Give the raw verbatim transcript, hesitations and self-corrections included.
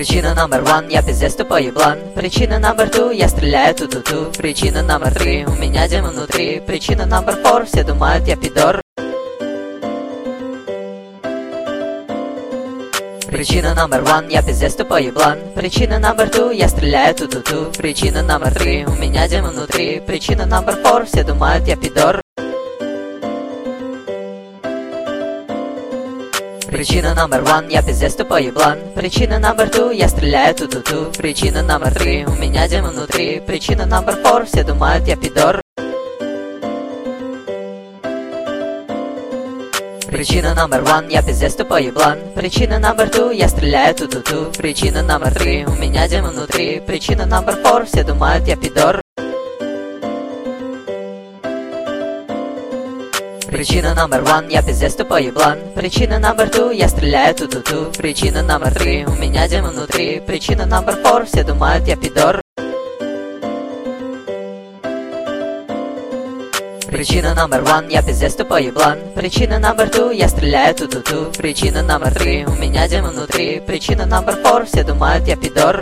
Причина номер один, я пиздец тупой еблан. Причина номер два, я стреляю ту-ту-ту. Причина номер три, у меня демон внутри. Причина номер четыре, все думают, я пидор. Причина номер один, я пиздец тупой еблан. Причина номер два, я стреляю ту-ту-ту. Причина номер три, у меня демон внутри. Причина номер четыре, все думают, я пидор. Причина номер один, я пиздец тупой еблан. Причина номер два, я стреляю ту-ту-ту. Причина номер три, у меня демон внутри. Причина номер четыре, все думают, я пидор. Причина номер один, я пиздец тупой еблан. Причина номер два, я стреляю ту-ту-ту. Причина номер три, у меня демон внутри. Причина номер четыре, все думают, я пидор. Причина номер один, я пиздец тупой еблан. Причина номер два, я стреляю ту-ту-ту. Причина номер три, у меня демон внутри. Причина номер четыре, все думают, я пидор. Причина номер один, я пиздец тупой еблан. Причина номер два, я стреляю ту-ту-ту. Причина номер три, у меня демон внутри. Причина номер четыре, все думают, я пидор.